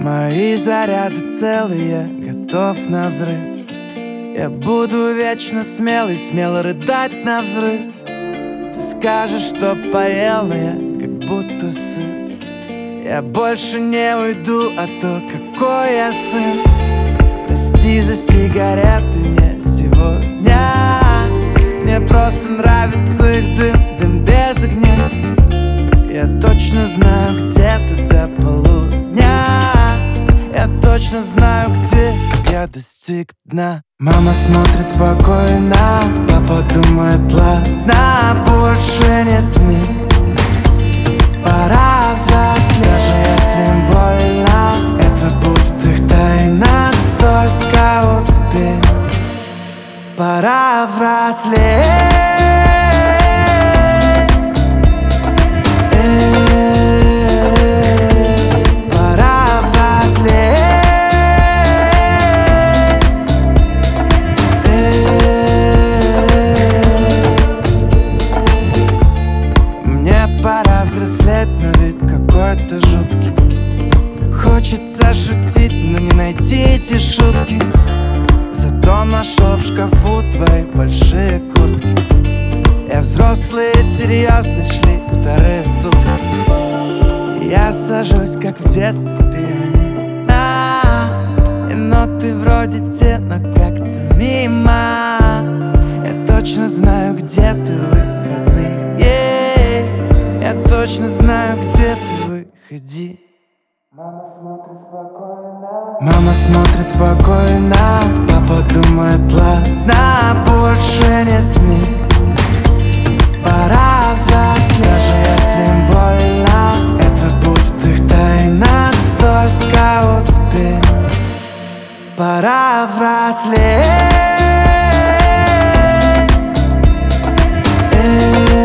Мои заряды целые, готов на взрыв. Я буду вечно смелый, смело рыдать на взрыв. Ты скажешь, что поел, но я как будто сыт. Я больше не уйду, а то какой я сын. Прости за сигареты мне сегодня. Мне просто нравится их дым, дым без огня. Я точно знаю, где ты до полудня. Я точно знаю, где я достиг дна. Мама смотрит спокойно, папа думает, ладно, больше не СМИ. Пора взрослеть, даже если им больно. Это будет их тайна, столько успеть. Пора взрослеть. Пора взрослеть, но вид какой-то жуткий. Хочется шутить, но не найти эти шутки. Зато нашел в шкафу твои большие куртки. Я взрослый и серьезный, шли вторые сутки. Я сажусь, как в детстве, пианино. Но ты вроде те, но как-то мимо. Я точно знаю, где ты в выходные. Я точно знаю, где ты, выходи. Мама смотрит спокойно, папа думает, ладно, больше не СМИ. Пора взрослеть, даже если им больно. Это будет их тайна, столько успеть. Пора взрослеть.